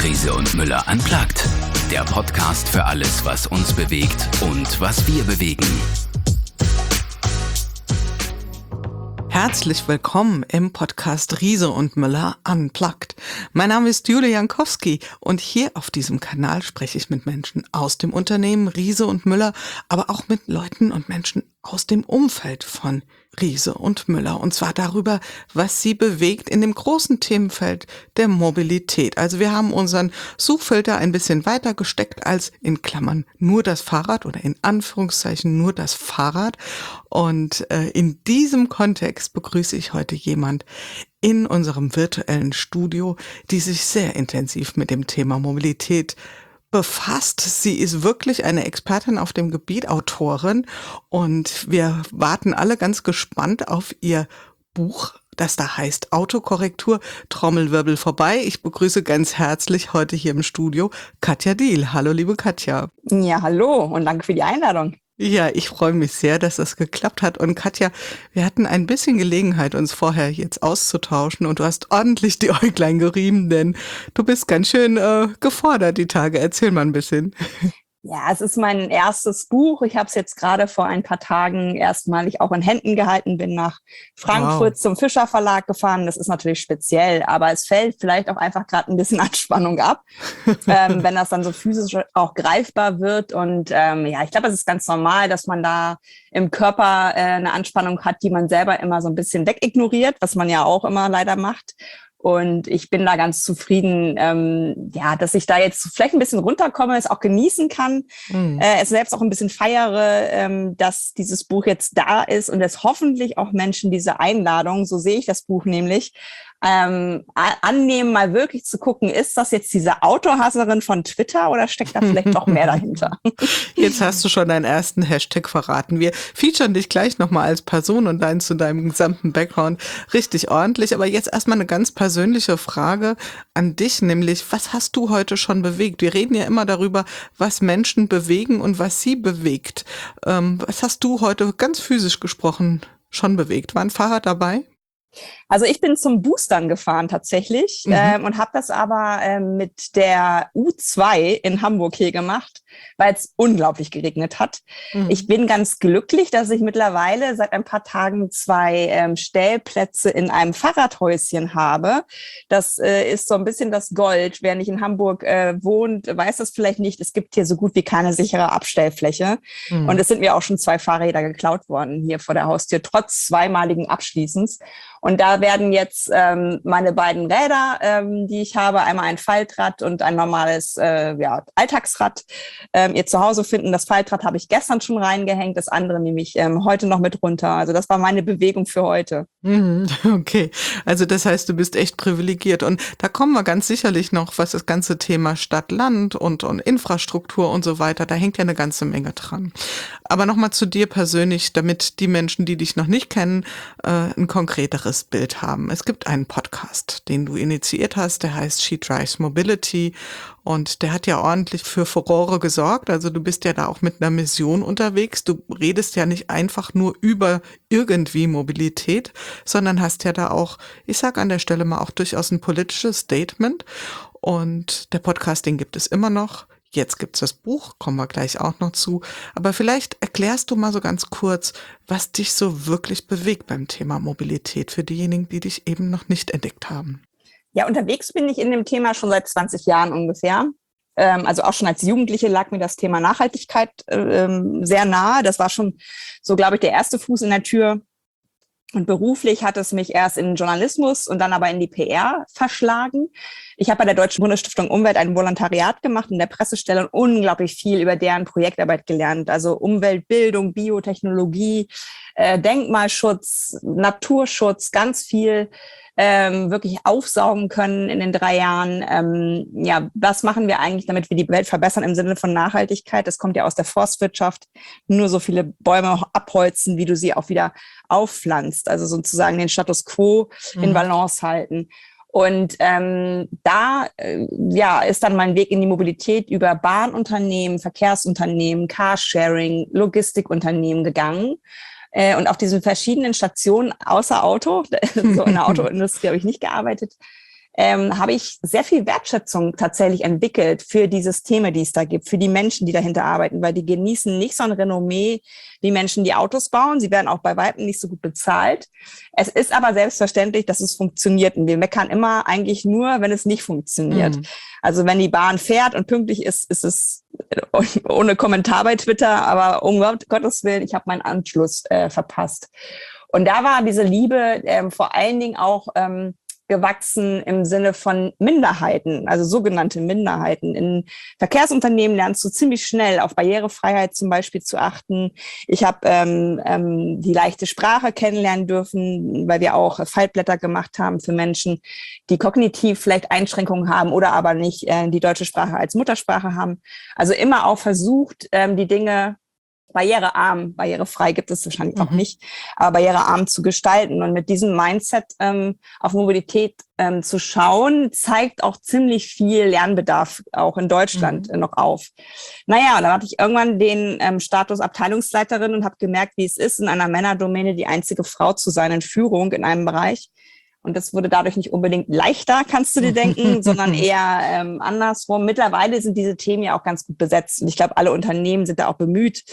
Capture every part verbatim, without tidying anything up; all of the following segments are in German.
Riese und Müller unplugged. Der Podcast für alles, was uns bewegt und was wir bewegen. Herzlich willkommen im Podcast Riese und Müller unplugged. Mein Name ist Julia Jankowski und hier auf diesem Kanal spreche ich mit Menschen aus dem Unternehmen Riese und Müller, aber auch mit Leuten und Menschen aus dem Umfeld von Riese und Müller. Und zwar darüber, was sie bewegt in dem großen Themenfeld der Mobilität. Also wir haben unseren Suchfilter ein bisschen weiter gesteckt als in Klammern nur das Fahrrad oder in Anführungszeichen nur das Fahrrad. Und äh, in diesem Kontext begrüße ich heute jemand in unserem virtuellen Studio, die sich sehr intensiv mit dem Thema Mobilität befasst. Sie ist wirklich eine Expertin auf dem Gebiet, Autorin, und wir warten alle ganz gespannt auf ihr Buch, das da heißt Autokorrektur, Trommelwirbel vorbei. Ich begrüße ganz herzlich heute hier im Studio Katja Diehl. Hallo, liebe Katja. Ja, hallo und danke für die Einladung. Ja, ich freue mich sehr, dass das geklappt hat. Und Katja, wir hatten ein bisschen Gelegenheit, uns vorher jetzt auszutauschen, und du hast ordentlich die Äuglein gerieben, denn du bist ganz schön äh, gefordert die Tage. Erzähl mal ein bisschen. Ja, es ist mein erstes Buch. Ich habe es jetzt gerade vor ein paar Tagen erstmalig auch in Händen gehalten, bin nach Frankfurt wow. zum Fischer Verlag gefahren. Das ist natürlich speziell, aber es fällt vielleicht auch einfach gerade ein bisschen Anspannung ab, ähm, wenn das dann so physisch auch greifbar wird. Und ähm, ja, ich glaube, es ist ganz normal, dass man da im Körper äh, eine Anspannung hat, die man selber immer so ein bisschen wegignoriert, was man ja auch immer leider macht. Und ich bin da ganz zufrieden, ähm, ja, dass ich da jetzt vielleicht ein bisschen runterkomme, es auch genießen kann, mhm. äh, es selbst auch ein bisschen feiere, ähm, dass dieses Buch jetzt da ist und es hoffentlich auch Menschen diese Einladung, so sehe ich das Buch nämlich, ähm, annehmen, mal wirklich zu gucken, ist das jetzt diese Autohasserin von Twitter oder steckt da vielleicht doch mehr dahinter? Jetzt hast du schon deinen ersten Hashtag verraten. Wir featuren dich gleich nochmal als Person und dann zu deinem gesamten Background richtig ordentlich. Aber jetzt erstmal eine ganz persönliche Frage an dich, nämlich, was hast du heute schon bewegt? Wir reden ja immer darüber, was Menschen bewegen und was sie bewegt. Ähm, was hast du heute ganz physisch gesprochen schon bewegt? War ein Fahrrad dabei? Also ich bin zum Boostern gefahren tatsächlich mhm. ähm, und habe das aber ähm, mit der U zwei in Hamburg hier gemacht, weil es unglaublich geregnet hat. Mhm. Ich bin ganz glücklich, dass ich mittlerweile seit ein paar Tagen zwei ähm, Stellplätze in einem Fahrradhäuschen habe. Das äh, ist so ein bisschen das Gold. Wer nicht in Hamburg äh, wohnt, weiß das vielleicht nicht. Es gibt hier so gut wie keine sichere Abstellfläche. Mhm. Und es sind mir auch schon zwei Fahrräder geklaut worden hier vor der Haustür, trotz zweimaligen Abschließens. Und da werden jetzt ähm, meine beiden Räder, ähm, die ich habe, einmal ein Faltrad und ein normales äh, ja, Alltagsrad, ähm, ihr zu Hause finden. Das Faltrad habe ich gestern schon reingehängt, das andere nehme ich ähm, heute noch mit runter. Also das war meine Bewegung für heute. Okay, also das heißt, du bist echt privilegiert. Und da kommen wir ganz sicherlich noch, was das ganze Thema Stadt-Land und, und Infrastruktur und so weiter, da hängt ja eine ganze Menge dran. Aber nochmal zu dir persönlich, damit die Menschen, die dich noch nicht kennen, äh, ein konkreteres Bild haben. Es gibt einen Podcast, den du initiiert hast, der heißt She Drives Mobility, und der hat ja ordentlich für Furore gesorgt. Also du bist ja da auch mit einer Mission unterwegs. Du redest ja nicht einfach nur über irgendwie Mobilität, sondern hast ja da auch, ich sag an der Stelle mal, auch durchaus ein politisches Statement. Und der Podcast, den gibt es immer noch. Jetzt gibt's das Buch, kommen wir gleich auch noch zu. Aber vielleicht erklärst du mal so ganz kurz, was dich so wirklich bewegt beim Thema Mobilität für diejenigen, die dich eben noch nicht entdeckt haben. Ja, unterwegs bin ich in dem Thema schon seit zwanzig Jahren ungefähr. Ähm, also auch schon als Jugendliche lag mir das Thema Nachhaltigkeit ähm, sehr nahe. Das war schon so, glaube ich, der erste Fuß in der Tür. Und beruflich hat es mich erst in den Journalismus und dann aber in die P R verschlagen. Ich habe bei der Deutschen Bundesstiftung Umwelt ein Volontariat gemacht in der Pressestelle und unglaublich viel über deren Projektarbeit gelernt. Also Umweltbildung, Biotechnologie, äh, Denkmalschutz, Naturschutz, ganz viel ähm, wirklich aufsaugen können in den drei Jahren. Ähm, ja, was machen wir eigentlich, damit wir die Welt verbessern im Sinne von Nachhaltigkeit? Das kommt ja aus der Forstwirtschaft. Nur so viele Bäume abholzen, wie du sie auch wieder aufpflanzt. Also sozusagen den Status quo mhm. in Balance halten. Und ähm, da äh, ja ist dann mein Weg in die Mobilität über Bahnunternehmen, Verkehrsunternehmen, Carsharing, Logistikunternehmen gegangen. Äh, und auf diesen verschiedenen Stationen außer Auto, so in der Autoindustrie habe ich nicht gearbeitet, ähm, habe ich sehr viel Wertschätzung tatsächlich entwickelt für die Systeme, die es da gibt, für die Menschen, die dahinter arbeiten, weil die genießen nicht so ein Renommee wie Menschen, die Autos bauen. Sie werden auch bei Weitem nicht so gut bezahlt. Es ist aber selbstverständlich, dass es funktioniert. Und wir meckern immer eigentlich nur, wenn es nicht funktioniert. Mhm. Also wenn die Bahn fährt und pünktlich ist, ist es ohne Kommentar bei Twitter, aber um Gottes Willen, ich habe meinen Anschluss äh, verpasst. Und da war diese Liebe ähm, vor allen Dingen auch ähm, gewachsen im Sinne von Minderheiten, also sogenannte Minderheiten. In Verkehrsunternehmen lernst du ziemlich schnell auf Barrierefreiheit zum Beispiel zu achten. Ich habe ähm, ähm, die leichte Sprache kennenlernen dürfen, weil wir auch Faltblätter gemacht haben für Menschen, die kognitiv vielleicht Einschränkungen haben oder aber nicht äh, die deutsche Sprache als Muttersprache haben. Also immer auch versucht, ähm, die Dinge barrierearm, barrierefrei gibt es wahrscheinlich auch nicht, aber barrierearm zu gestalten. Und mit diesem Mindset ähm, auf Mobilität ähm, zu schauen, zeigt auch ziemlich viel Lernbedarf auch in Deutschland mhm. noch auf. Naja, dann hatte ich irgendwann den ähm, Status Abteilungsleiterin und habe gemerkt, wie es ist, in einer Männerdomäne die einzige Frau zu sein in Führung in einem Bereich. Und das wurde dadurch nicht unbedingt leichter, kannst du dir denken, sondern eher ähm, andersrum. Mittlerweile sind diese Themen ja auch ganz gut besetzt. Und ich glaube, alle Unternehmen sind da auch bemüht,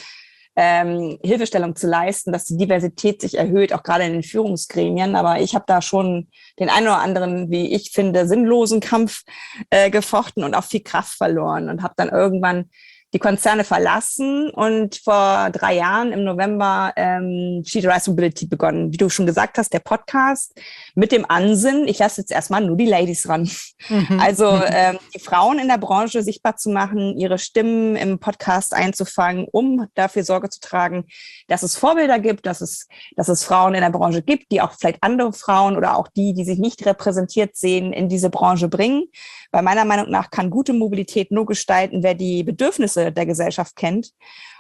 ähm, Hilfestellung zu leisten, dass die Diversität sich erhöht, auch gerade in den Führungsgremien. Aber ich habe da schon den einen oder anderen, wie ich finde, sinnlosen Kampf äh, gefochten und auch viel Kraft verloren und habe dann irgendwann die Konzerne verlassen und vor drei Jahren im November ähm, She Drives Mobility begonnen. Wie du schon gesagt hast, der Podcast mit dem Ansinnen, ich lasse jetzt erstmal nur die Ladies ran. Mhm. Also ähm, die Frauen in der Branche sichtbar zu machen, ihre Stimmen im Podcast einzufangen, um dafür Sorge zu tragen, dass es Vorbilder gibt, dass es, dass es Frauen in der Branche gibt, die auch vielleicht andere Frauen oder auch die, die sich nicht repräsentiert sehen, in diese Branche bringen. Weil meiner Meinung nach kann gute Mobilität nur gestalten, wer die Bedürfnisse der Gesellschaft kennt.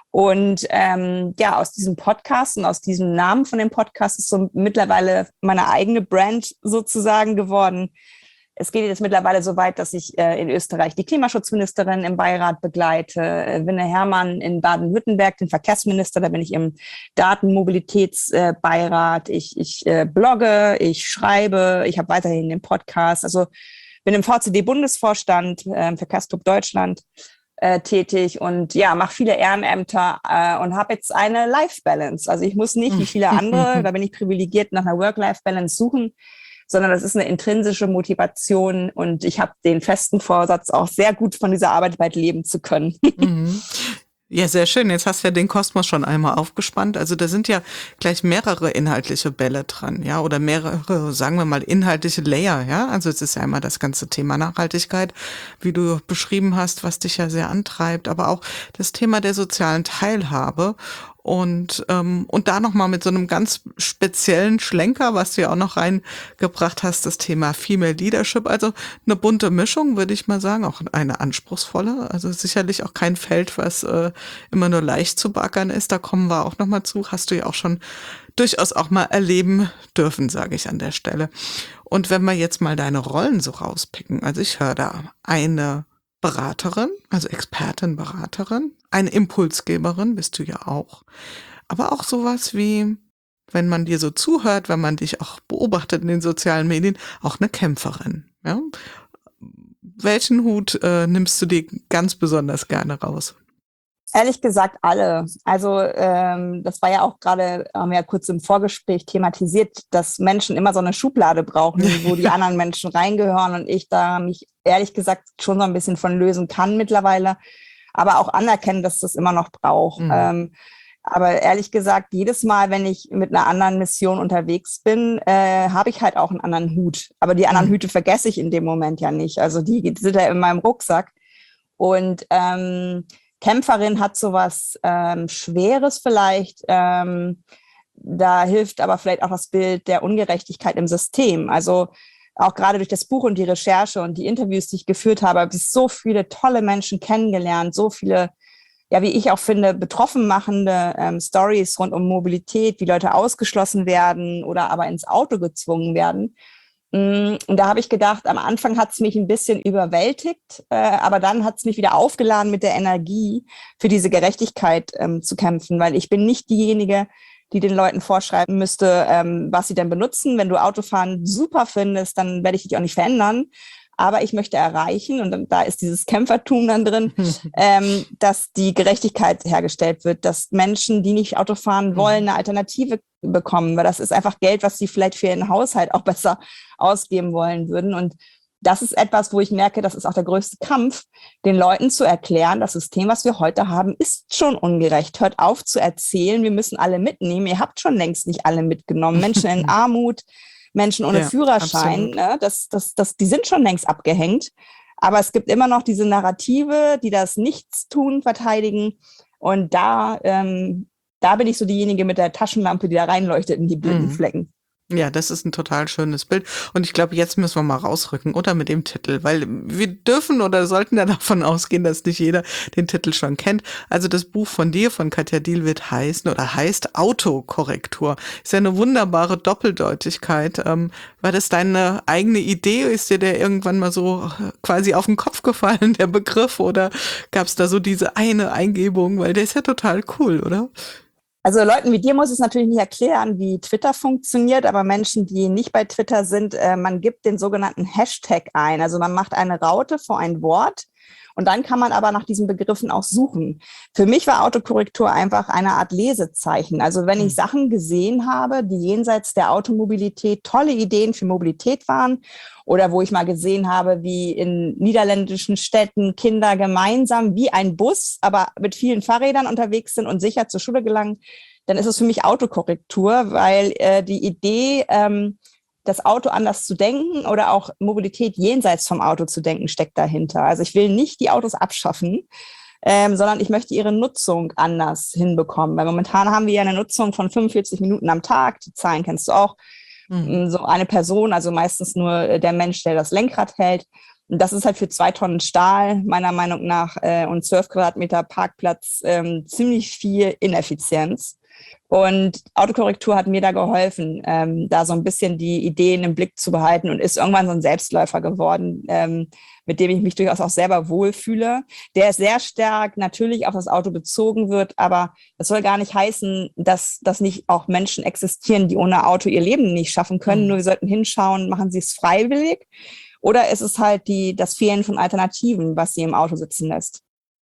Und ähm, ja, aus diesem Podcast und aus diesem Namen von dem Podcast ist so mittlerweile meine eigene Brand sozusagen geworden. Es geht jetzt mittlerweile so weit, dass ich äh, in Österreich die Klimaschutzministerin im Beirat begleite, äh, Winne Herrmann in Baden-Württemberg, den Verkehrsminister, da bin ich im Datenmobilitätsbeirat. Äh, ich ich äh, blogge, ich schreibe, ich habe weiterhin den Podcast. Also bin im V C D-Bundesvorstand, äh, Verkehrsclub Deutschland, äh, tätig und ja, mache viele Ehrenämter äh, und habe jetzt eine Life-Balance. Also ich muss nicht, wie viele andere, da bin ich privilegiert, nach einer Work-Life-Balance suchen, sondern das ist eine intrinsische Motivation und ich habe den festen Vorsatz, auch sehr gut von dieser Arbeit bald leben zu können. Mhm. Ja, sehr schön. Jetzt hast du ja den Kosmos schon einmal aufgespannt. Also da sind ja gleich mehrere inhaltliche Bälle dran, ja, oder mehrere, sagen wir mal, inhaltliche Layer, ja. Also es ist ja einmal das ganze Thema Nachhaltigkeit, wie du beschrieben hast, was dich ja sehr antreibt, aber auch das Thema der sozialen Teilhabe. Und ähm, und da nochmal mit so einem ganz speziellen Schlenker, was du ja auch noch reingebracht hast, das Thema Female Leadership. Also eine bunte Mischung, würde ich mal sagen, auch eine anspruchsvolle. Also sicherlich auch kein Feld, was äh, immer nur leicht zu beackern ist. Da kommen wir auch nochmal zu. Hast du ja auch schon durchaus auch mal erleben dürfen, sage ich an der Stelle. Und wenn wir jetzt mal deine Rollen so rauspicken, also ich höre da eine Beraterin, also Expertin, Beraterin, eine Impulsgeberin bist du ja auch, aber auch sowas wie, wenn man dir so zuhört, wenn man dich auch beobachtet in den sozialen Medien, auch eine Kämpferin. Ja? Welchen Hut äh, nimmst du dir ganz besonders gerne raus? Ehrlich gesagt alle. Also ähm, das war ja auch gerade, haben wir ja kurz im Vorgespräch thematisiert, dass Menschen immer so eine Schublade brauchen, wo die anderen Menschen reingehören und ich da mich ehrlich gesagt schon so ein bisschen von lösen kann mittlerweile, aber auch anerkennen, dass das immer noch braucht. Mhm. Ähm, aber ehrlich gesagt, jedes Mal, wenn ich mit einer anderen Mission unterwegs bin, äh, habe ich halt auch einen anderen Hut. Aber die anderen mhm. Hüte vergesse ich in dem Moment ja nicht. Also die, die sind ja in meinem Rucksack. Und ähm, Kämpferin hat sowas ähm, Schweres vielleicht. Ähm, da hilft aber vielleicht auch das Bild der Ungerechtigkeit im System. Also auch gerade durch das Buch und die Recherche und die Interviews, die ich geführt habe, habe ich so viele tolle Menschen kennengelernt, so viele, ja, wie ich auch finde, betroffen machende ähm, Stories rund um Mobilität, wie Leute ausgeschlossen werden oder aber ins Auto gezwungen werden. Und da habe ich gedacht, am Anfang hat es mich ein bisschen überwältigt, äh, aber dann hat es mich wieder aufgeladen mit der Energie, für diese Gerechtigkeit ähm, zu kämpfen, weil ich bin nicht diejenige, die den Leuten vorschreiben müsste, ähm, was sie denn benutzen. Wenn du Autofahren super findest, dann werde ich dich auch nicht verändern. Aber ich möchte erreichen, und dann, da ist dieses Kämpfertum dann drin, ähm, dass die Gerechtigkeit hergestellt wird, dass Menschen, die nicht Auto fahren wollen, eine Alternative bekommen. Weil das ist einfach Geld, was sie vielleicht für ihren Haushalt auch besser ausgeben wollen würden. Und das ist etwas, wo ich merke, das ist auch der größte Kampf, den Leuten zu erklären, das System, was wir heute haben, ist schon ungerecht. Hört auf zu erzählen, wir müssen alle mitnehmen. Ihr habt schon längst nicht alle mitgenommen. Menschen in Armut, Menschen ohne ja, Führerschein, ne, das, das, das, die sind schon längst abgehängt. Aber es gibt immer noch diese Narrative, die das Nichtstun verteidigen. Und da, ähm, da bin ich so diejenige mit der Taschenlampe, die da reinleuchtet in die blinden Flecken. Ja, das ist ein total schönes Bild. Und ich glaube, jetzt müssen wir mal rausrücken, oder mit dem Titel, weil wir dürfen oder sollten ja davon ausgehen, dass nicht jeder den Titel schon kennt. Also das Buch von dir, von Katja Diehl, wird heißen oder heißt Autokorrektur. Ist ja eine wunderbare Doppeldeutigkeit. Ähm, war das deine eigene Idee? Ist dir der irgendwann mal so quasi auf den Kopf gefallen, der Begriff? Oder gab es da so diese eine Eingebung? Weil der ist ja total cool, oder? Also Leuten wie dir muss ich es natürlich nicht erklären, wie Twitter funktioniert, aber Menschen, die nicht bei Twitter sind, äh, man gibt den sogenannten Hashtag ein. Also man macht eine Raute vor ein Wort und dann kann man aber nach diesen Begriffen auch suchen. Für mich war Autokorrektur einfach eine Art Lesezeichen. Also wenn ich Sachen gesehen habe, die jenseits der Automobilität tolle Ideen für Mobilität waren, oder wo ich mal gesehen habe, wie in niederländischen Städten Kinder gemeinsam wie ein Bus, aber mit vielen Fahrrädern unterwegs sind und sicher zur Schule gelangen, dann ist es für mich Autokorrektur, weil äh, die Idee, ähm, das Auto anders zu denken oder auch Mobilität jenseits vom Auto zu denken, steckt dahinter. Also ich will nicht die Autos abschaffen, ähm, sondern ich möchte ihre Nutzung anders hinbekommen. Weil momentan haben wir ja eine Nutzung von fünfundvierzig Minuten am Tag, die Zahlen kennst du auch. So eine Person, also meistens nur der Mensch, der das Lenkrad hält. Und das ist halt für zwei Tonnen Stahl, meiner Meinung nach, äh, und zwölf Quadratmeter Parkplatz ähm, ziemlich viel Ineffizienz. Und Autokorrektur hat mir da geholfen, ähm, da so ein bisschen die Ideen im Blick zu behalten und ist irgendwann so ein Selbstläufer geworden, ähm, mit dem ich mich durchaus auch selber wohlfühle, der sehr stark natürlich auf das Auto bezogen wird, aber das soll gar nicht heißen, dass, dass nicht auch Menschen existieren, die ohne Auto ihr Leben nicht schaffen können, mhm. nur wir sollten hinschauen, machen sie es freiwillig oder ist es halt die, das Fehlen von Alternativen, was sie im Auto sitzen lässt.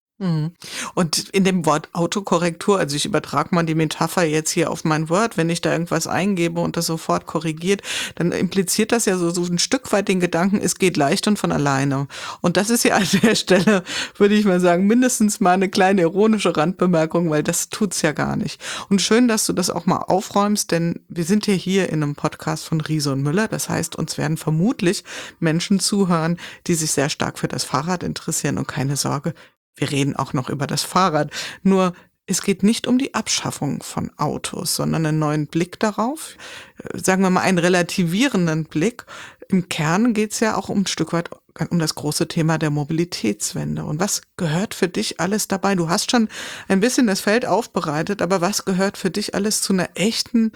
Und in dem Wort Autokorrektur, also ich übertrage mal die Metapher jetzt hier auf mein Word, wenn ich da irgendwas eingebe und das sofort korrigiert, dann impliziert das ja so, so ein Stück weit den Gedanken, es geht leicht und von alleine. Und das ist ja an der Stelle, würde ich mal sagen, mindestens mal eine kleine ironische Randbemerkung, weil das tut's ja gar nicht. Und schön, dass du das auch mal aufräumst, denn wir sind ja hier in einem Podcast von Riese und Müller. Das heißt, uns werden vermutlich Menschen zuhören, die sich sehr stark für das Fahrrad interessieren und keine Sorge, wir reden auch noch über das Fahrrad. Nur es geht nicht um die Abschaffung von Autos, sondern einen neuen Blick darauf. Sagen wir mal einen relativierenden Blick. Im Kern geht es ja auch um ein Stück weit um das große Thema der Mobilitätswende. Und was gehört für dich alles dabei? Du hast schon ein bisschen das Feld aufbereitet, aber was gehört für dich alles zu einer echten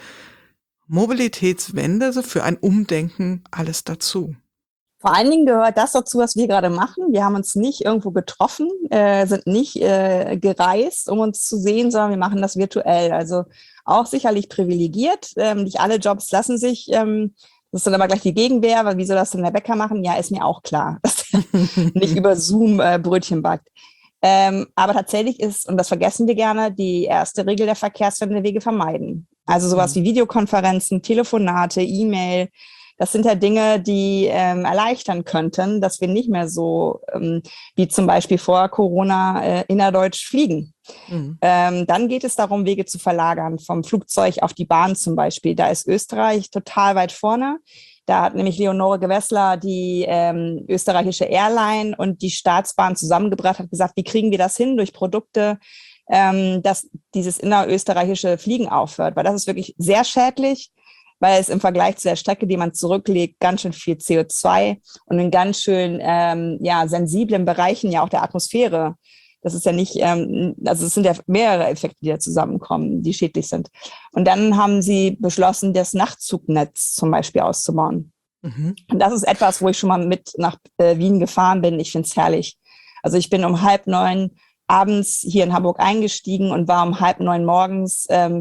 Mobilitätswende, also für ein Umdenken alles dazu? Vor allen Dingen gehört das dazu, was wir gerade machen. Wir haben uns nicht irgendwo getroffen, äh, sind nicht äh, gereist, um uns zu sehen, sondern wir machen das virtuell. Also auch sicherlich privilegiert. Ähm, nicht alle Jobs lassen sich, ähm, das ist dann aber gleich die Gegenwehr, weil wie soll das denn der Bäcker machen? Ja, ist mir auch klar, dass er nicht über Zoom äh, Brötchen backt. Ähm, aber tatsächlich ist, und das vergessen wir gerne, die erste Regel der Verkehrswende Wege vermeiden. Also sowas wie Videokonferenzen, Telefonate, E-Mail, das sind ja Dinge, die ähm, erleichtern könnten, dass wir nicht mehr so ähm, wie zum Beispiel vor Corona äh, innerdeutsch fliegen. Mhm. Ähm, dann geht es darum, Wege zu verlagern, vom Flugzeug auf die Bahn zum Beispiel. Da ist Österreich total weit vorne. Da hat nämlich Leonore Gewessler die ähm, österreichische Airline und die Staatsbahn zusammengebracht, hat gesagt, wie kriegen wir das hin durch Produkte, ähm, dass dieses innerösterreichische Fliegen aufhört. Weil das ist wirklich sehr schädlich, weil es im Vergleich zu der Strecke, die man zurücklegt, ganz schön viel C O zwei und in ganz schön ähm, ja, sensiblen Bereichen ja auch der Atmosphäre. Das ist ja nicht, ähm, also es sind ja mehrere Effekte, die da zusammenkommen, die schädlich sind. Und dann haben sie beschlossen, das Nachtzugnetz zum Beispiel auszubauen. Mhm. Und das ist etwas, wo ich schon mal mit nach äh, Wien gefahren bin. Ich finde es herrlich. Also ich bin um halb neun abends hier in Hamburg eingestiegen und war um halb neun morgens ähm,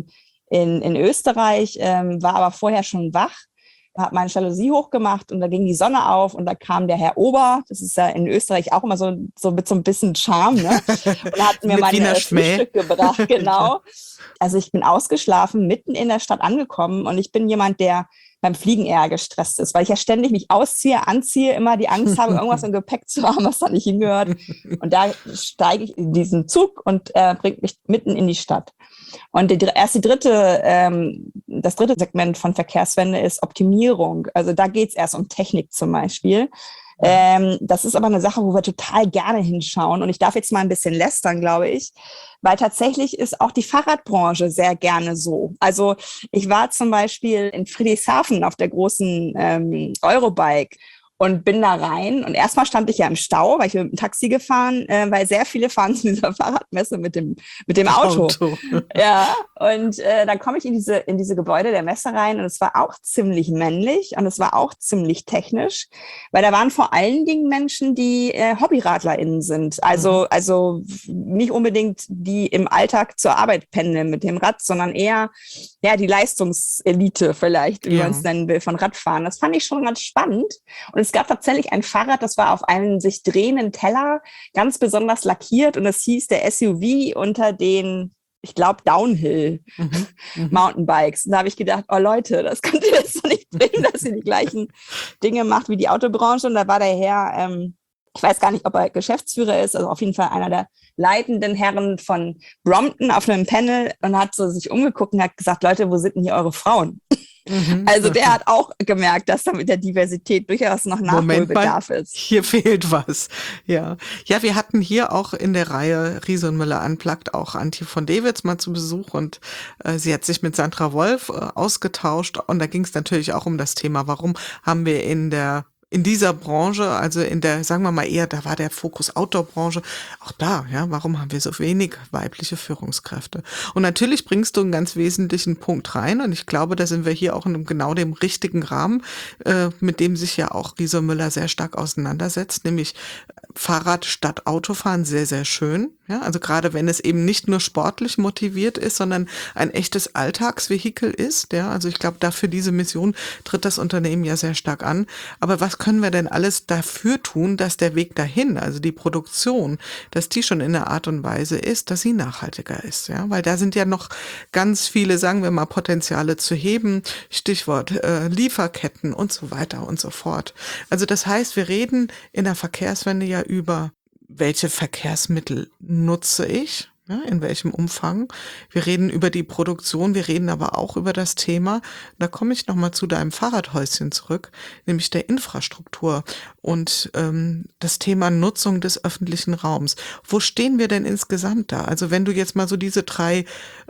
in, in Österreich, ähm, war aber vorher schon wach, habe meine Jalousie hochgemacht und da ging die Sonne auf und da kam der Herr Ober, das ist ja in Österreich auch immer so, so mit so ein bisschen Charme, ne? Und hat mir mein Frühstück gebracht, genau. Also ich bin ausgeschlafen, mitten in der Stadt angekommen und ich bin jemand, der beim Fliegen eher gestresst ist, weil ich ja ständig mich ausziehe, anziehe, immer die Angst habe, irgendwas im Gepäck zu haben, was da nicht hingehört. Und da steige ich in diesen Zug und äh, bringt mich mitten in die Stadt. Und die, erst die dritte, ähm, das dritte Segment von Verkehrswende ist Optimierung. Also da geht es erst um Technik zum Beispiel. Ähm, das ist aber eine Sache, wo wir total gerne hinschauen. Und ich darf jetzt mal ein bisschen lästern, glaube ich, weil tatsächlich ist auch die Fahrradbranche sehr gerne so. Also ich war zum Beispiel in Friedrichshafen auf der großen ähm, Eurobike und bin da rein. Und erstmal stand ich ja im Stau, weil ich bin mit dem Taxi gefahren, äh, weil sehr viele fahren zu dieser Fahrradmesse mit dem, mit dem Auto. Auto. Ja, und äh, dann komme ich in diese, in diese Gebäude der Messe rein und es war auch ziemlich männlich und es war auch ziemlich technisch, weil da waren vor allen Dingen Menschen, die äh, HobbyradlerInnen sind. Also, mhm. also nicht unbedingt die im Alltag zur Arbeit pendeln mit dem Rad, sondern eher ja die Leistungselite vielleicht, wie ja. man es nennen will, von Radfahren. Das fand ich schon ganz spannend. Und es gab tatsächlich ein Fahrrad, das war auf einem sich drehenden Teller, ganz besonders lackiert und es hieß der S U V unter den, ich glaube, Downhill mhm, Mountainbikes. Und da habe ich gedacht, oh Leute, das könnt ihr jetzt doch nicht bringen, dass ihr die gleichen Dinge macht wie die Autobranche. Und da war der Herr, ähm, ich weiß gar nicht, ob er Geschäftsführer ist, also auf jeden Fall einer der leitenden Herren von Brompton auf einem Panel und hat so sich umgeguckt und hat gesagt, Leute, wo sind denn hier eure Frauen? Also der hat auch gemerkt, dass da mit der Diversität durchaus noch Nachholbedarf ist. Hier fehlt was. Ja, ja, wir hatten hier auch in der Reihe Riese und Müller Unplugged auch Antje von Dewitz mal zu Besuch und äh, sie hat sich mit Sandra Wolf äh, ausgetauscht und da ging es natürlich auch um das Thema, warum haben wir in der in dieser Branche, also in der, sagen wir mal eher, da war der Fokus Outdoor-Branche, auch da, ja, warum haben wir so wenig weibliche Führungskräfte? Und natürlich bringst du einen ganz wesentlichen Punkt rein und ich glaube, da sind wir hier auch in genau dem richtigen Rahmen, äh, mit dem sich ja auch Riese Müller sehr stark auseinandersetzt, nämlich Fahrrad statt Autofahren sehr, sehr schön. Ja, also gerade wenn es eben nicht nur sportlich motiviert ist, sondern ein echtes Alltagsvehikel ist. Ja, also ich glaube, dafür diese Mission tritt das Unternehmen ja sehr stark an. Aber was können wir denn alles dafür tun, dass der Weg dahin, also die Produktion, dass die schon in der Art und Weise ist, dass sie nachhaltiger ist? Ja, weil da sind ja noch ganz viele, sagen wir mal, Potenziale zu heben. Stichwort äh, Lieferketten und so weiter und so fort. Also das heißt, wir reden in der Verkehrswende ja über welche Verkehrsmittel nutze ich, ja, in welchem Umfang. Wir reden über die Produktion, wir reden aber auch über das Thema, da komme ich nochmal zu deinem Fahrradhäuschen zurück, nämlich der Infrastruktur und ähm, das Thema Nutzung des öffentlichen Raums. Wo stehen wir denn insgesamt da? Also wenn du jetzt mal so diese drei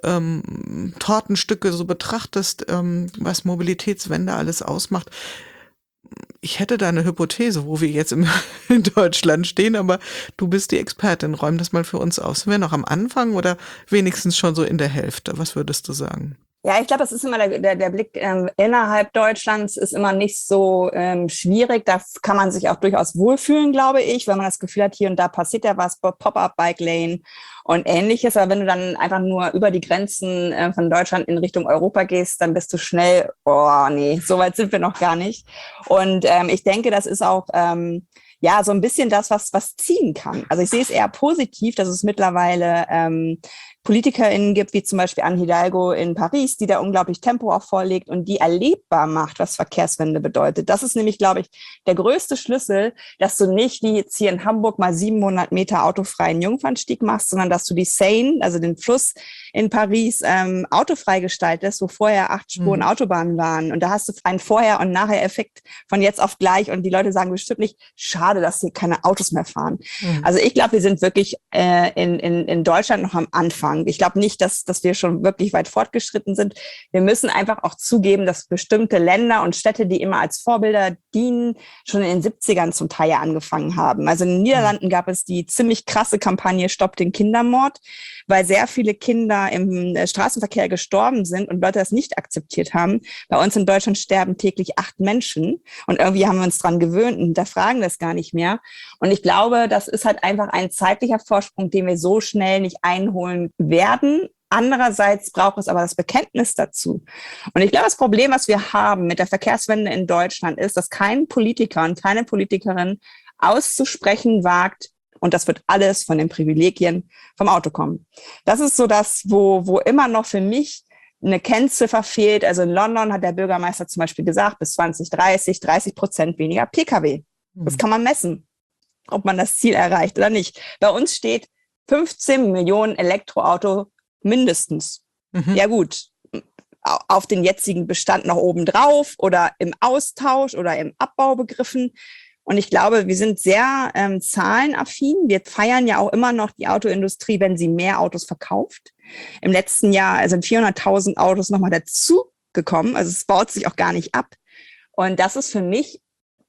ähm, Tortenstücke so betrachtest, ähm, was Mobilitätswende alles ausmacht, ich hätte da eine Hypothese, wo wir jetzt im, in Deutschland stehen, aber du bist die Expertin. Räum das mal für uns aus. Sind wir noch am Anfang oder wenigstens schon so in der Hälfte? Was würdest du sagen? Ja, ich glaube, das ist immer der, der, der Blick ähm, innerhalb Deutschlands ist immer nicht so ähm, schwierig. Da kann man sich auch durchaus wohlfühlen, glaube ich, wenn man das Gefühl hat, hier und da passiert ja was, Pop-up-Bike-Lane und Ähnliches. Aber wenn du dann einfach nur über die Grenzen äh, von Deutschland in Richtung Europa gehst, dann bist du schnell, oh nee, so weit sind wir noch gar nicht. Und ähm, ich denke, das ist auch ähm, ja so ein bisschen das, was was ziehen kann. Also ich sehe es eher positiv, dass es mittlerweile ähm, PolitikerInnen gibt, wie zum Beispiel Anne Hidalgo in Paris, die da unglaublich Tempo auch vorlegt und die erlebbar macht, was Verkehrswende bedeutet. Das ist nämlich, glaube ich, der größte Schlüssel, dass du nicht wie jetzt hier in Hamburg mal siebenhundert Meter autofreien Jungfernstieg machst, sondern dass du die Seine, also den Fluss in Paris, ähm, autofrei gestaltest, wo vorher acht Spuren mhm. Autobahnen waren. Und da hast du einen Vorher- und Nachher-Effekt von jetzt auf gleich. Und die Leute sagen bestimmt nicht, schade, dass hier keine Autos mehr fahren. Mhm. Also ich glaube, wir sind wirklich äh, in, in, in Deutschland noch am Anfang. Ich glaube nicht, dass, dass wir schon wirklich weit fortgeschritten sind. Wir müssen einfach auch zugeben, dass bestimmte Länder und Städte, die immer als Vorbilder dienen, schon in den siebzigern zum Teil ja angefangen haben. Also in den Niederlanden gab es die ziemlich krasse Kampagne Stopp den Kindermord, weil sehr viele Kinder im Straßenverkehr gestorben sind und Leute das nicht akzeptiert haben. Bei uns in Deutschland sterben täglich acht Menschen und irgendwie haben wir uns dran gewöhnt und hinterfragen das gar nicht mehr. Und ich glaube, das ist halt einfach ein zeitlicher Vorsprung, den wir so schnell nicht einholen werden. Andererseits braucht es aber das Bekenntnis dazu. Und ich glaube, das Problem, was wir haben mit der Verkehrswende in Deutschland, ist, dass kein Politiker und keine Politikerin auszusprechen wagt, und das wird alles von den Privilegien vom Auto kommen. Das ist so das, wo, wo immer noch für mich eine Kennziffer fehlt. Also in London hat der Bürgermeister zum Beispiel gesagt, bis zwanzig dreißig, dreißig Prozent weniger Pkw. Das kann man messen, ob man das Ziel erreicht oder nicht. Bei uns steht fünfzehn Millionen Elektroauto mindestens. Mhm. Ja gut, auf den jetzigen Bestand noch oben drauf oder im Austausch oder im Abbau begriffen. Und ich glaube, wir sind sehr ähm, zahlenaffin. Wir feiern ja auch immer noch die Autoindustrie, wenn sie mehr Autos verkauft. Im letzten Jahr sind vierhunderttausend Autos nochmal dazugekommen. Also es baut sich auch gar nicht ab. Und das ist für mich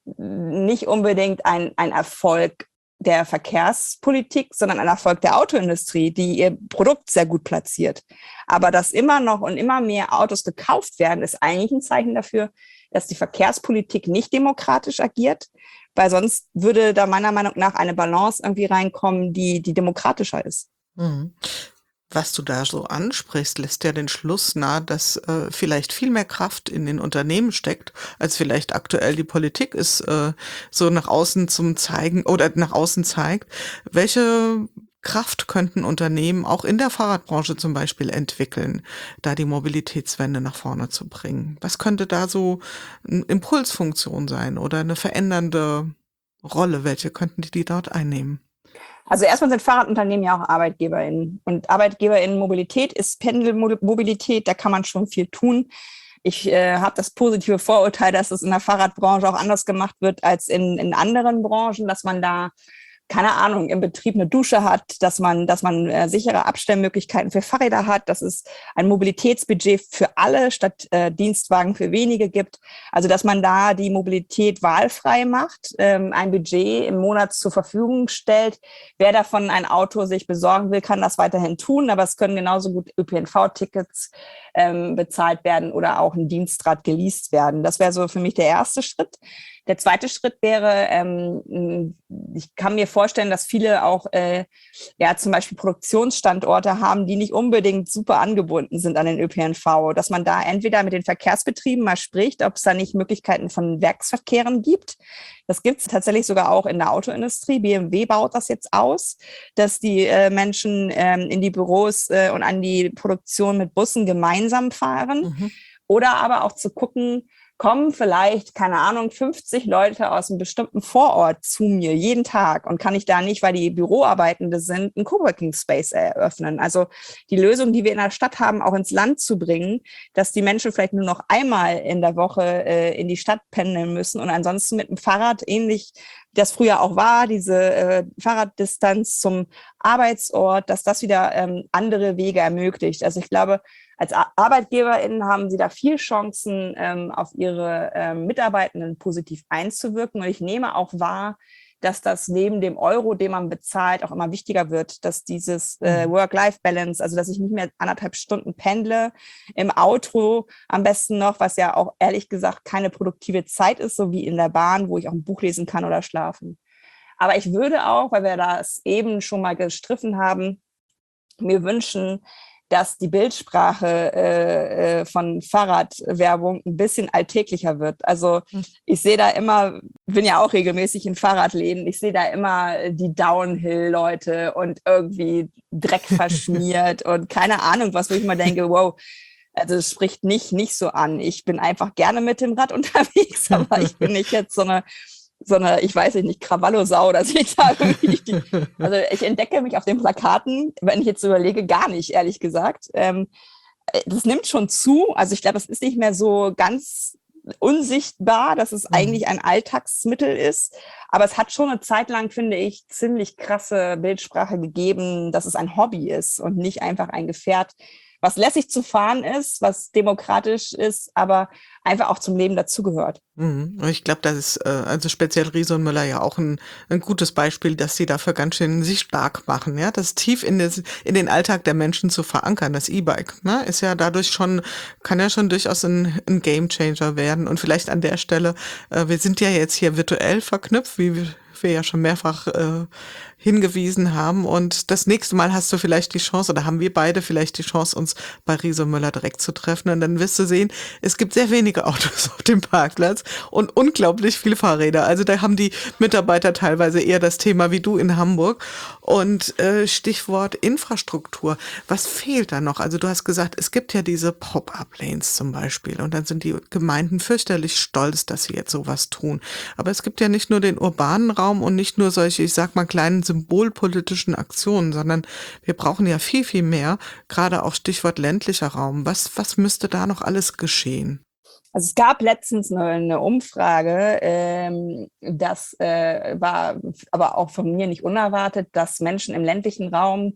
nicht unbedingt ein, ein Erfolg der Verkehrspolitik, sondern ein Erfolg der Autoindustrie, die ihr Produkt sehr gut platziert. Aber dass immer noch und immer mehr Autos gekauft werden, ist eigentlich ein Zeichen dafür, dass die Verkehrspolitik nicht demokratisch agiert, weil sonst würde da meiner Meinung nach eine Balance irgendwie reinkommen, die, die demokratischer ist. Mhm. Was du da so ansprichst, lässt ja den Schluss nahe, dass äh, vielleicht viel mehr Kraft in den Unternehmen steckt, als vielleicht aktuell die Politik es äh, so nach außen zum zeigen oder nach außen zeigt. Welche Kraft könnten Unternehmen auch in der Fahrradbranche zum Beispiel entwickeln, da die Mobilitätswende nach vorne zu bringen? Was könnte da so eine Impulsfunktion sein oder eine verändernde Rolle? Welche könnten die, die dort einnehmen? Also erstmal sind Fahrradunternehmen ja auch ArbeitgeberInnen. Und ArbeitgeberInnen-Mobilität ist Pendelmobilität, da kann man schon viel tun. Ich äh, habe das positive Vorurteil, dass es in der Fahrradbranche auch anders gemacht wird als in, in anderen Branchen, dass man da, keine Ahnung, im Betrieb eine Dusche hat, dass man, dass man äh, sichere Abstellmöglichkeiten für Fahrräder hat, dass es ein Mobilitätsbudget für alle statt äh, Dienstwagen für wenige gibt. Also dass man da die Mobilität wahlfrei macht, ähm, ein Budget im Monat zur Verfügung stellt. Wer davon ein Auto sich besorgen will, kann das weiterhin tun, aber es können genauso gut Ö P N V-Tickets ähm, bezahlt werden oder auch ein Dienstrad geleast werden. Das wäre so für mich der erste Schritt. Der zweite Schritt wäre, ähm, ich kann mir vorstellen, dass viele auch äh, ja zum Beispiel Produktionsstandorte haben, die nicht unbedingt super angebunden sind an den Ö P N V, dass man da entweder mit den Verkehrsbetrieben mal spricht, ob es da nicht Möglichkeiten von Werksverkehren gibt. Das gibt es tatsächlich sogar auch in der Autoindustrie. B M W baut das jetzt aus, dass die äh, Menschen ähm, in die Büros äh, und an die Produktion mit Bussen gemeinsam fahren. Mhm. Oder aber auch zu gucken, kommen vielleicht, keine Ahnung, fünfzig Leute aus einem bestimmten Vorort zu mir jeden Tag und kann ich da nicht, weil die Büroarbeitende sind, einen Coworking Space eröffnen. Also die Lösung, die wir in der Stadt haben, auch ins Land zu bringen, dass die Menschen vielleicht nur noch einmal in der Woche äh, in die Stadt pendeln müssen und ansonsten mit dem Fahrrad, ähnlich wie das früher auch war, diese äh, Fahrraddistanz zum Arbeitsort, dass das wieder ähm, andere Wege ermöglicht. Also ich glaube, als ArbeitgeberInnen haben sie da viel Chancen, ähm, auf ihre ähm, Mitarbeitenden positiv einzuwirken. Und ich nehme auch wahr, dass das neben dem Euro, den man bezahlt, auch immer wichtiger wird, dass dieses äh, Work-Life-Balance, also dass ich nicht mehr anderthalb Stunden pendle, im Auto am besten noch, was ja auch ehrlich gesagt keine produktive Zeit ist, so wie in der Bahn, wo ich auch ein Buch lesen kann oder schlafen. Aber ich würde auch, weil wir das eben schon mal gestriffen haben, mir wünschen, dass die Bildsprache äh, von Fahrradwerbung ein bisschen alltäglicher wird. Also ich sehe da immer, bin ja auch regelmäßig in Fahrradläden, ich sehe da immer die Downhill-Leute und irgendwie Dreck verschmiert und keine Ahnung was, wo ich mal denke, wow, also es spricht mich nicht so an. Ich bin einfach gerne mit dem Rad unterwegs, aber ich bin nicht jetzt so eine sondern ich weiß nicht, Krawallosau, dass ich da irgendwie, die, also ich entdecke mich auf den Plakaten, wenn ich jetzt überlege, gar nicht, ehrlich gesagt. Ähm, das nimmt schon zu, also ich glaube, es ist nicht mehr so ganz unsichtbar, dass es mhm. eigentlich ein Alltagsmittel ist, aber es hat schon eine Zeit lang, finde ich, ziemlich krasse Bildsprache gegeben, dass es ein Hobby ist und nicht einfach ein Gefährt, was lässig zu fahren ist, was demokratisch ist, aber einfach auch zum Leben dazugehört. Mhm. Ich glaube, das ist äh, also speziell Riese und Müller ja auch ein, ein gutes Beispiel, dass sie dafür ganz schön sich stark machen, ja, das tief in, das, in den Alltag der Menschen zu verankern. Das E-Bike, ne, ist ja dadurch schon, kann ja schon durchaus ein, ein Gamechanger werden. Und vielleicht an der Stelle, äh, wir sind ja jetzt hier virtuell verknüpft, wie wir wir ja schon mehrfach äh, hingewiesen haben. Und das nächste Mal hast du vielleicht die Chance, oder haben wir beide vielleicht die Chance, uns bei Riese und Müller direkt zu treffen. Und dann wirst du sehen, es gibt sehr wenige Autos auf dem Parkplatz und unglaublich viele Fahrräder. Also da haben die Mitarbeiter teilweise eher das Thema wie du in Hamburg. Und äh, Stichwort Infrastruktur. Was fehlt da noch? Also du hast gesagt, es gibt ja diese Pop-up-Lanes zum Beispiel. Und dann sind die Gemeinden fürchterlich stolz, dass sie jetzt sowas tun. Aber es gibt ja nicht nur den urbanen Raum und nicht nur solche, ich sag mal, kleinen symbolpolitischen Aktionen, sondern wir brauchen ja viel, viel mehr, gerade auch Stichwort ländlicher Raum. Was, was müsste da noch alles geschehen? Also es gab letztens eine, eine Umfrage, ähm, das äh, war aber auch von mir nicht unerwartet, dass Menschen im ländlichen Raum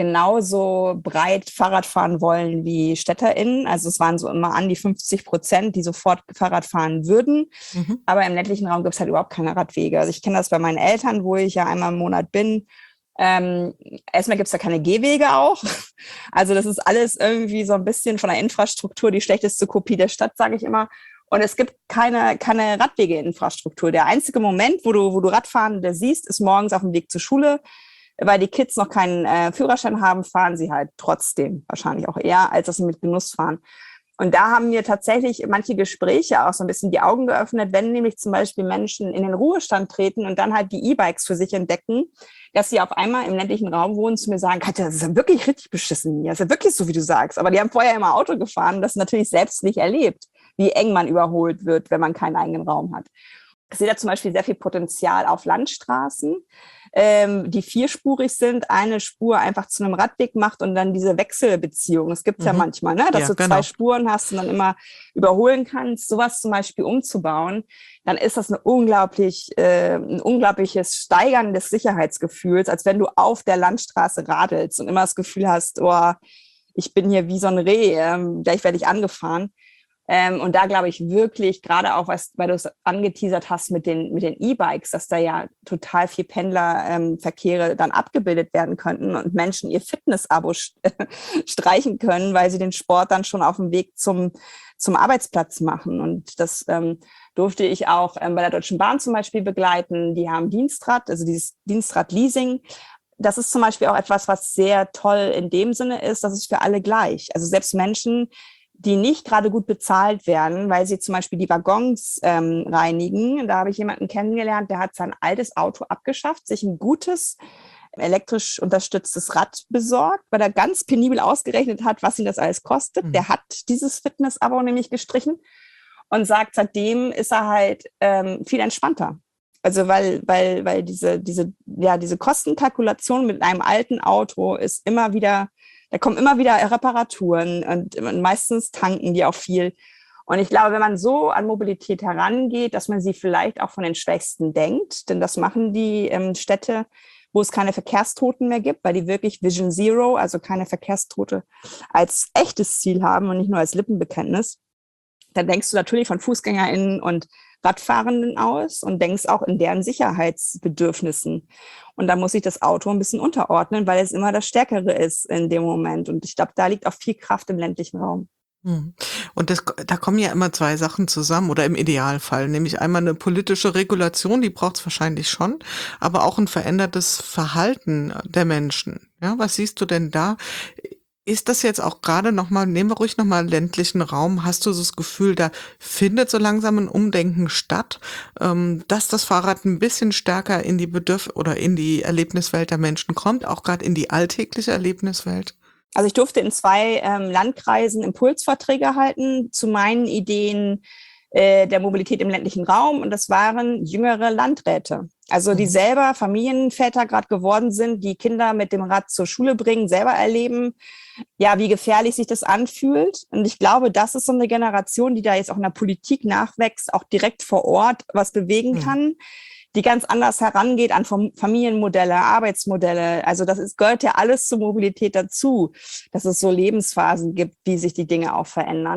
genauso breit Fahrrad fahren wollen wie StädterInnen. Also es waren so immer an die fünfzig Prozent, die sofort Fahrrad fahren würden. Mhm. Aber im ländlichen Raum gibt es halt überhaupt keine Radwege. Also ich kenne das bei meinen Eltern, wo ich ja einmal im Monat bin. Ähm, erstmal gibt es da keine Gehwege auch. Also das ist alles irgendwie so ein bisschen von der Infrastruktur die schlechteste Kopie der Stadt, sage ich immer. Und es gibt keine, keine Radwegeinfrastruktur. Der einzige Moment, wo du, wo du Radfahrende siehst, ist morgens auf dem Weg zur Schule. Weil die Kids noch keinen äh, Führerschein haben, fahren sie halt trotzdem wahrscheinlich auch eher, als dass sie mit Genuss fahren. Und da haben mir tatsächlich manche Gespräche auch so ein bisschen die Augen geöffnet, wenn nämlich zum Beispiel Menschen in den Ruhestand treten und dann halt die E-Bikes für sich entdecken, dass sie auf einmal im ländlichen Raum wohnen, zu mir sagen, Katja, das ist ja wirklich richtig beschissen hier, das ist ja wirklich so, wie du sagst. Aber die haben vorher immer Auto gefahren und das natürlich selbst nicht erlebt, wie eng man überholt wird, wenn man keinen eigenen Raum hat. Ich sehe da zum Beispiel sehr viel Potenzial auf Landstraßen, ähm, die vierspurig sind, eine Spur einfach zu einem Radweg macht und dann diese Wechselbeziehung. Das gibt's mhm. ja manchmal, ne? Dass ja, du genau. zwei Spuren hast und dann immer überholen kannst. Sowas zum Beispiel umzubauen, dann ist das eine unglaublich, äh, ein unglaubliches Steigern des Sicherheitsgefühls, als wenn du auf der Landstraße radelst und immer das Gefühl hast, oh, ich bin hier wie so ein Reh, ähm, gleich werde ich angefahren. Ähm, und da glaube ich wirklich, gerade auch, was, weil du es angeteasert hast mit den mit den E-Bikes, dass da ja total viel Pendlerverkehre ähm, dann abgebildet werden könnten und Menschen ihr Fitness-Abo streichen können, weil sie den Sport dann schon auf dem Weg zum zum Arbeitsplatz machen. Und das ähm, durfte ich auch ähm, bei der Deutschen Bahn zum Beispiel begleiten. Die haben Dienstrad, also dieses Dienstrad-Leasing. Das ist zum Beispiel auch etwas, was sehr toll in dem Sinne ist, dass es für alle gleich. Also selbst Menschen, die nicht gerade gut bezahlt werden, weil sie zum Beispiel die Waggons ähm, reinigen. Da habe ich jemanden kennengelernt, der hat sein altes Auto abgeschafft, sich ein gutes, elektrisch unterstütztes Rad besorgt, weil er ganz penibel ausgerechnet hat, was ihn das alles kostet. Mhm. Der hat dieses Fitness-Abo nämlich gestrichen und sagt, seitdem ist er halt ähm, viel entspannter. Also weil, weil, weil diese, diese, ja, diese Kostenkalkulation mit einem alten Auto ist immer wieder, da kommen immer wieder Reparaturen und meistens tanken die auch viel. Und ich glaube, wenn man so an Mobilität herangeht, dass man sie vielleicht auch von den Schwächsten denkt, denn das machen die ähm, Städte, wo es keine Verkehrstoten mehr gibt, weil die wirklich Vision Zero, also keine Verkehrstote, als echtes Ziel haben und nicht nur als Lippenbekenntnis, dann denkst du natürlich von FußgängerInnen und Radfahrenden aus und denkst auch in deren Sicherheitsbedürfnissen. Und da muss sich das Auto ein bisschen unterordnen, weil es immer das Stärkere ist in dem Moment. Und ich glaube, da liegt auch viel Kraft im ländlichen Raum. Und das, da kommen ja immer zwei Sachen zusammen oder im Idealfall, nämlich einmal eine politische Regulation, die braucht es wahrscheinlich schon, aber auch ein verändertes Verhalten der Menschen. Ja, was siehst du denn da? Ist das jetzt auch gerade nochmal, nehmen wir ruhig nochmal ländlichen Raum, hast du so das Gefühl, da findet so langsam ein Umdenken statt, ähm, dass das Fahrrad ein bisschen stärker in die Bedürf- oder in die Erlebniswelt der Menschen kommt, auch gerade in die alltägliche Erlebniswelt? Also ich durfte in zwei ähm, Landkreisen Impulsvorträge halten zu meinen Ideen äh, der Mobilität im ländlichen Raum und das waren jüngere Landräte. Also die selber Familienväter gerade geworden sind, die Kinder mit dem Rad zur Schule bringen, selber erleben, ja, wie gefährlich sich das anfühlt. Und ich glaube, das ist so eine Generation, die da jetzt auch in der Politik nachwächst, auch direkt vor Ort was bewegen kann, mhm. die ganz anders herangeht an Familienmodelle, Arbeitsmodelle. Also das ist, gehört ja alles zur Mobilität dazu, dass es so Lebensphasen gibt, wie sich die Dinge auch verändern.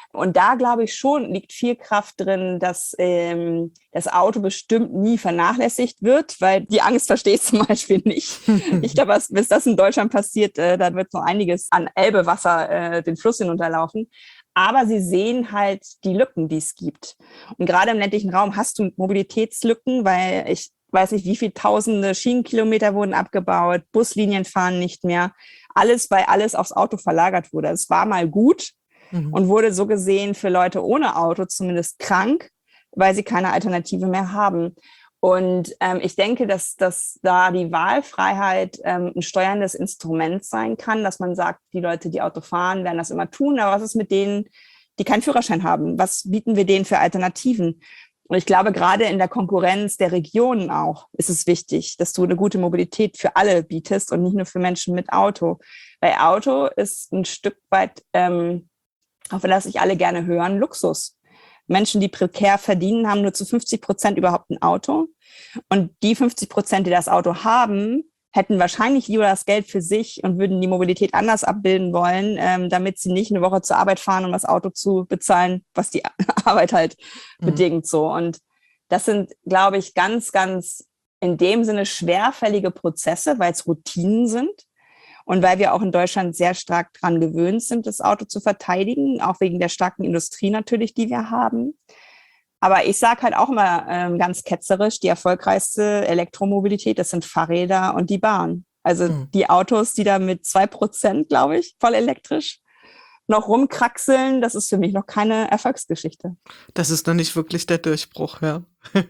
Und da glaube ich schon, liegt viel Kraft drin, dass ähm, das Auto bestimmt nie vernachlässigt wird, weil die Angst verstehe ich zum Beispiel nicht. Ich glaube, was- bis das in Deutschland passiert, äh, da wird noch einiges an Elbewasser äh, den Fluss hinunterlaufen. Aber sie sehen halt die Lücken, die es gibt. Und gerade im ländlichen Raum hast du Mobilitätslücken, weil ich weiß nicht, wie viele tausende Schienenkilometer wurden abgebaut, Buslinien fahren nicht mehr. Alles, weil alles aufs Auto verlagert wurde. Es war mal gut, Mhm. und wurde so gesehen für Leute ohne Auto zumindest krank, weil sie keine Alternative mehr haben. Und ähm, ich denke, dass, dass da die Wahlfreiheit ähm, ein steuerndes Instrument sein kann, dass man sagt, die Leute, die Auto fahren, werden das immer tun. Aber was ist mit denen, die keinen Führerschein haben? Was bieten wir denen für Alternativen? Und ich glaube, gerade in der Konkurrenz der Regionen auch ist es wichtig, dass du eine gute Mobilität für alle bietest und nicht nur für Menschen mit Auto. Weil Auto ist ein Stück weit, ähm, auch wenn das sich alle gerne hören, Luxus. Menschen, die prekär verdienen, haben nur zu fünfzig Prozent überhaupt ein Auto. Und die fünfzig Prozent, die das Auto haben, hätten wahrscheinlich lieber das Geld für sich und würden die Mobilität anders abbilden wollen, ähm, damit sie nicht eine Woche zur Arbeit fahren, um das Auto zu bezahlen, was die Arbeit halt Mhm. bedingt so. Und das sind, glaube ich, ganz, ganz in dem Sinne schwerfällige Prozesse, weil es Routinen sind. Und weil wir auch in Deutschland sehr stark dran gewöhnt sind, das Auto zu verteidigen, auch wegen der starken Industrie natürlich, die wir haben. Aber ich sage halt auch immer ähm, ganz ketzerisch, die erfolgreichste Elektromobilität, das sind Fahrräder und die Bahn. Also Mhm. die Autos, die da mit zwei Prozent, glaube ich, voll elektrisch noch rumkraxeln, das ist für mich noch keine Erfolgsgeschichte. Das ist noch nicht wirklich der Durchbruch, ja.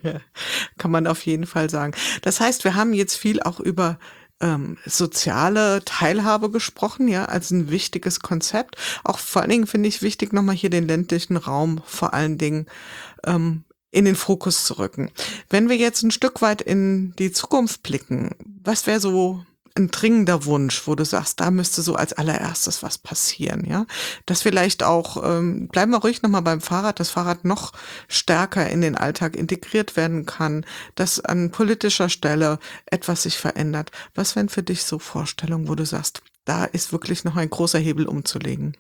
Kann man auf jeden Fall sagen. Das heißt, wir haben jetzt viel auch über ähm, soziale Teilhabe gesprochen, ja, als ein wichtiges Konzept. Auch vor allen Dingen finde ich wichtig, nochmal hier den ländlichen Raum vor allen Dingen ähm, in den Fokus zu rücken. Wenn wir jetzt ein Stück weit in die Zukunft blicken, was wäre so ein dringender Wunsch, wo du sagst, da müsste so als allererstes was passieren, ja? Dass vielleicht auch, ähm, bleiben wir ruhig nochmal beim Fahrrad, das Fahrrad noch stärker in den Alltag integriert werden kann, dass an politischer Stelle etwas sich verändert. Was wären für dich so Vorstellungen, wo du sagst, da ist wirklich noch ein großer Hebel umzulegen?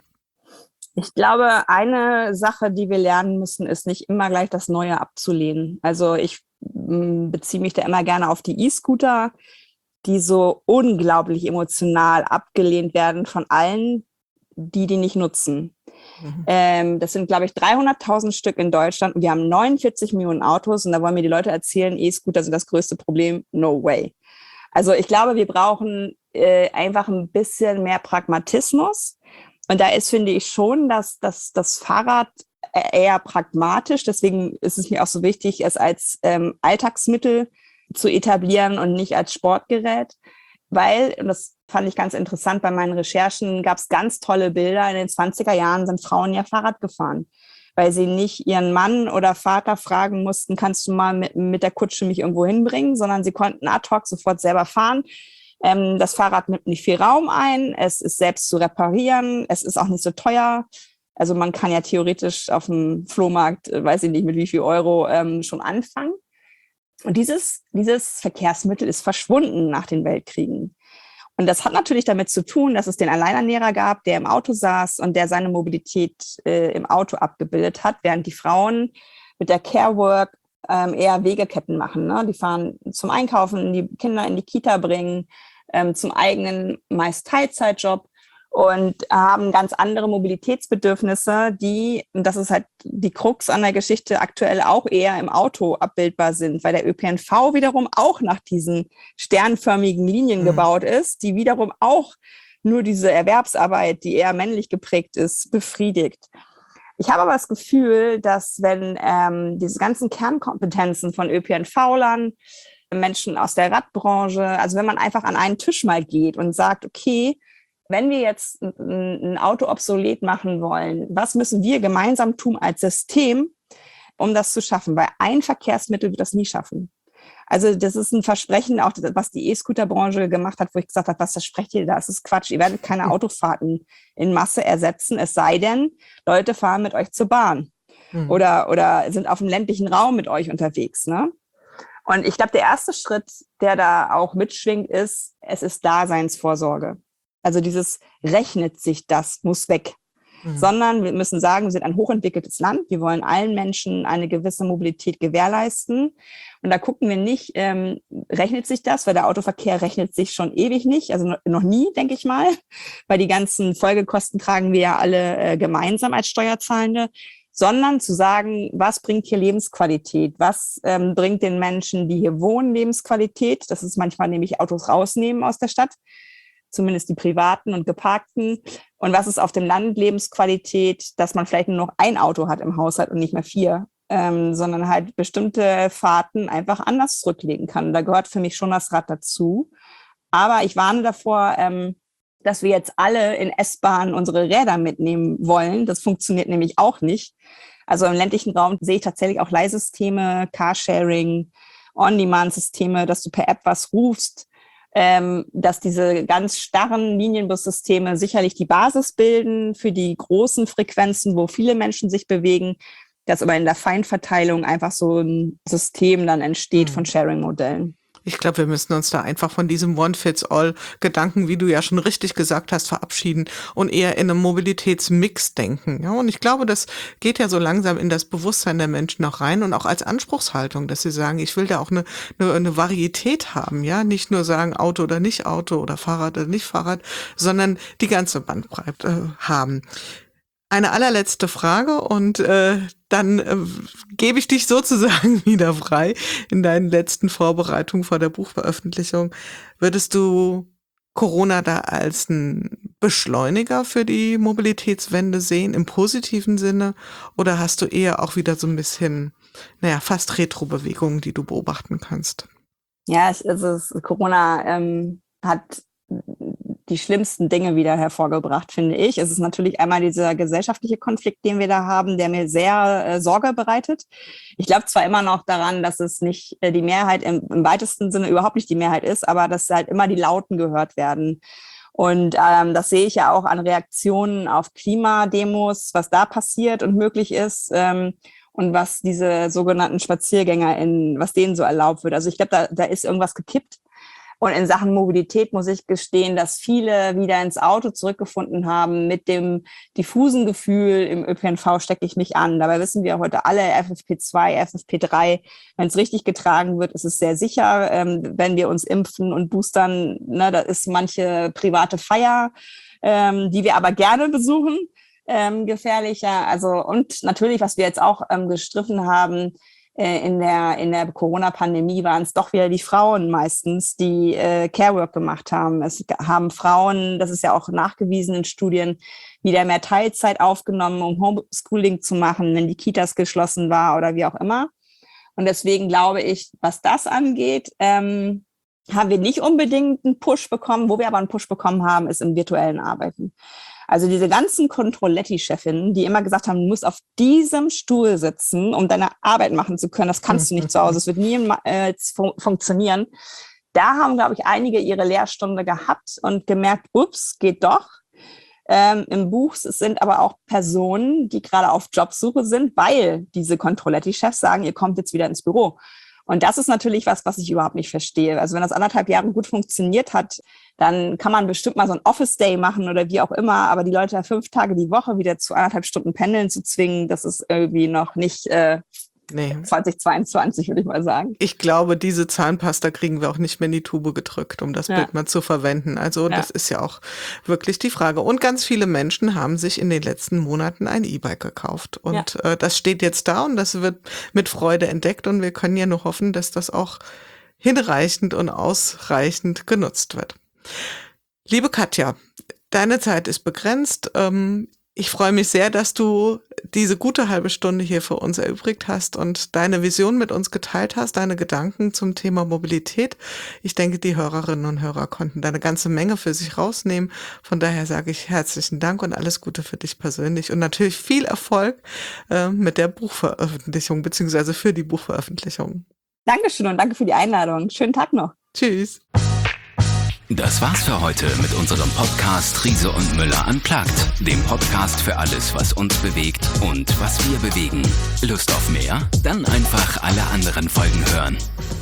Ich glaube, eine Sache, die wir lernen müssen, ist nicht immer gleich das Neue abzulehnen. Also ich mm, beziehe mich da immer gerne auf die E-Scooter, die so unglaublich emotional abgelehnt werden von allen, die die nicht nutzen. Mhm. Ähm, das sind, glaube ich, dreihunderttausend Stück in Deutschland und wir haben neunundvierzig Millionen Autos und da wollen mir die Leute erzählen, E-Scooter sind das größte Problem. No way. Also ich glaube, wir brauchen äh, einfach ein bisschen mehr Pragmatismus. Und da ist, finde ich schon, dass, dass das Fahrrad eher pragmatisch, deswegen ist es mir auch so wichtig, es als ähm, Alltagsmittel zu etablieren und nicht als Sportgerät, weil, und das fand ich ganz interessant bei meinen Recherchen, gab es ganz tolle Bilder. In den zwanziger Jahren sind Frauen ja Fahrrad gefahren, weil sie nicht ihren Mann oder Vater fragen mussten, kannst du mal mit, mit der Kutsche mich irgendwo hinbringen, sondern sie konnten ad hoc sofort selber fahren. Ähm, das Fahrrad nimmt nicht viel Raum ein, es ist selbst zu reparieren, es ist auch nicht so teuer. Also man kann ja theoretisch auf dem Flohmarkt, äh, weiß ich nicht mit wie viel Euro, ähm, schon anfangen. Und dieses, dieses Verkehrsmittel ist verschwunden nach den Weltkriegen. Und das hat natürlich damit zu tun, dass es den Alleinernährer gab, der im Auto saß und der seine Mobilität äh, im Auto abgebildet hat, während die Frauen mit der Care-Work ähm, eher Wegeketten machen. Ne? Die fahren zum Einkaufen, die Kinder in die Kita bringen, ähm, zum eigenen meist Teilzeitjob und haben ganz andere Mobilitätsbedürfnisse, die, und das ist halt die Krux an der Geschichte, aktuell auch eher im Auto abbildbar sind, weil der Ö P N V wiederum auch nach diesen sternförmigen Linien Mhm. gebaut ist, die wiederum auch nur diese Erwerbsarbeit, die eher männlich geprägt ist, befriedigt. Ich habe aber das Gefühl, dass wenn ähm, diese ganzen Kernkompetenzen von Ö P N V-Lern, Menschen aus der Radbranche, also wenn man einfach an einen Tisch mal geht und sagt, okay, wenn wir jetzt ein Auto obsolet machen wollen, was müssen wir gemeinsam tun als System, um das zu schaffen? Weil ein Verkehrsmittel wird das nie schaffen. Also das ist ein Versprechen, auch was die E-Scooter-Branche gemacht hat, wo ich gesagt habe, was versprecht ihr da? Das ist Quatsch. Ihr werdet keine Autofahrten in Masse ersetzen, es sei denn, Leute fahren mit euch zur Bahn Mhm. oder, oder sind auf dem ländlichen Raum mit euch unterwegs. Ne? Und ich glaube, der erste Schritt, der da auch mitschwingt, ist, es ist Daseinsvorsorge. Also dieses rechnet sich das, muss weg. mhm. sondern wir müssen sagen, wir sind ein hochentwickeltes Land. Wir wollen allen Menschen eine gewisse Mobilität gewährleisten. Und da gucken wir nicht, ähm, rechnet sich das, weil der Autoverkehr rechnet sich schon ewig nicht, also noch nie, denke ich mal, weil die ganzen Folgekosten tragen wir ja alle äh, gemeinsam als Steuerzahlende, sondern zu sagen, was bringt hier Lebensqualität, was ähm, bringt den Menschen, die hier wohnen, Lebensqualität. Das ist manchmal nämlich Autos rausnehmen aus der Stadt, zumindest die privaten und geparkten. Und was ist auf dem Land Lebensqualität, dass man vielleicht nur noch ein Auto hat im Haushalt und nicht mehr vier. Ähm, sondern halt bestimmte Fahrten einfach anders zurücklegen kann. Da gehört für mich schon das Rad dazu. Aber ich warne davor, ähm, dass wir jetzt alle in S-Bahnen unsere Räder mitnehmen wollen. Das funktioniert nämlich auch nicht. Also im ländlichen Raum sehe ich tatsächlich auch Leihsysteme, Carsharing, On-Demand-Systeme, dass du per App was rufst, ähm, dass diese ganz starren Linienbussysteme sicherlich die Basis bilden für die großen Frequenzen, wo viele Menschen sich bewegen, dass aber in der Feinverteilung einfach so ein System dann entsteht von Sharing-Modellen. Ich glaube, wir müssen uns da einfach von diesem One-Fits-All-Gedanken, wie du ja schon richtig gesagt hast, verabschieden und eher in einem Mobilitätsmix denken. Ja, und ich glaube, das geht ja so langsam in das Bewusstsein der Menschen auch rein und auch als Anspruchshaltung, dass sie sagen, ich will da auch eine, eine, eine Varietät haben, ja, nicht nur sagen Auto oder nicht Auto oder Fahrrad oder nicht Fahrrad, sondern die ganze Bandbreite äh, haben. Eine allerletzte Frage und äh, dann äh, gebe ich dich sozusagen wieder frei in deinen letzten Vorbereitungen vor der Buchveröffentlichung. Würdest du Corona da als ein Beschleuniger für die Mobilitätswende sehen, im positiven Sinne? Oder hast du eher auch wieder so ein bisschen, naja, fast Retro-Bewegungen, die du beobachten kannst? Ja, es, es ist, Corona ähm, hat die schlimmsten Dinge wieder hervorgebracht, finde ich. Es ist natürlich einmal dieser gesellschaftliche Konflikt, den wir da haben, der mir sehr äh, Sorge bereitet. Ich glaube zwar immer noch daran, dass es nicht äh, die Mehrheit im, im weitesten Sinne überhaupt nicht die Mehrheit ist, aber dass halt immer die Lauten gehört werden. Und ähm, das sehe ich ja auch an Reaktionen auf Klimademos, was da passiert und möglich ist. Ähm, und was diese sogenannten SpaziergängerInnen, was denen so erlaubt wird. Also ich glaube, da, da ist irgendwas gekippt. Und in Sachen Mobilität muss ich gestehen, dass viele wieder ins Auto zurückgefunden haben mit dem diffusen Gefühl, im Ö P N V stecke ich mich an. Dabei wissen wir heute alle, F F P zwei, F F P drei, wenn es richtig getragen wird, ist es sehr sicher. Ähm, wenn wir uns impfen und boostern, ne, da ist manche private Feier, ähm, die wir aber gerne besuchen, ähm, gefährlicher. Also und natürlich, was wir jetzt auch ähm, gestriffen haben, in der in der Corona-Pandemie waren es doch wieder die Frauen meistens, die äh, Carework gemacht haben. Es haben Frauen, das ist ja auch nachgewiesen in Studien, wieder mehr Teilzeit aufgenommen, um Homeschooling zu machen, wenn die Kitas geschlossen war oder wie auch immer. Und deswegen glaube ich, was das angeht, ähm, haben wir nicht unbedingt einen Push bekommen. Wo wir aber einen Push bekommen haben, ist im virtuellen Arbeiten. Also diese ganzen Controletti-Chefinnen, die immer gesagt haben, du musst auf diesem Stuhl sitzen, um deine Arbeit machen zu können, das kannst du nicht zu Hause, das wird nie äh, fun- funktionieren. Da haben, glaube ich, einige ihre Lehrstunde gehabt und gemerkt, ups, geht doch. Ähm, im Buch sind aber auch Personen, die gerade auf Jobsuche sind, weil diese Controletti-Chefs sagen, ihr kommt jetzt wieder ins Büro. Und das ist natürlich was, was ich überhaupt nicht verstehe. Also wenn das anderthalb Jahre gut funktioniert hat, dann kann man bestimmt mal so ein Office-Day machen oder wie auch immer. Aber die Leute fünf Tage die Woche wieder zu anderthalb Stunden pendeln zu zwingen, das ist irgendwie noch nicht äh, nee. zwanzig zweiundzwanzig, würde ich mal sagen. Ich glaube, diese Zahnpasta kriegen wir auch nicht mehr in die Tube gedrückt, um das ja. Bild mal zu verwenden. Also ja. das ist ja auch wirklich die Frage. Und ganz viele Menschen haben sich in den letzten Monaten ein E-Bike gekauft. Und ja. äh, das steht jetzt da und das wird mit Freude entdeckt. Und wir können ja nur hoffen, dass das auch hinreichend und ausreichend genutzt wird. Liebe Katja, deine Zeit ist begrenzt. Ähm, Ich freue mich sehr, dass du diese gute halbe Stunde hier für uns erübrigt hast und deine Vision mit uns geteilt hast, deine Gedanken zum Thema Mobilität. Ich denke, die Hörerinnen und Hörer konnten da eine ganze Menge für sich rausnehmen. Von daher sage ich herzlichen Dank und alles Gute für dich persönlich und natürlich viel Erfolg äh, mit der Buchveröffentlichung beziehungsweise für die Buchveröffentlichung. Dankeschön und danke für die Einladung. Schönen Tag noch. Tschüss. Das war's für heute mit unserem Podcast Riese und Müller Unplugged, dem Podcast für alles, was uns bewegt und was wir bewegen. Lust auf mehr? Dann einfach alle anderen Folgen hören.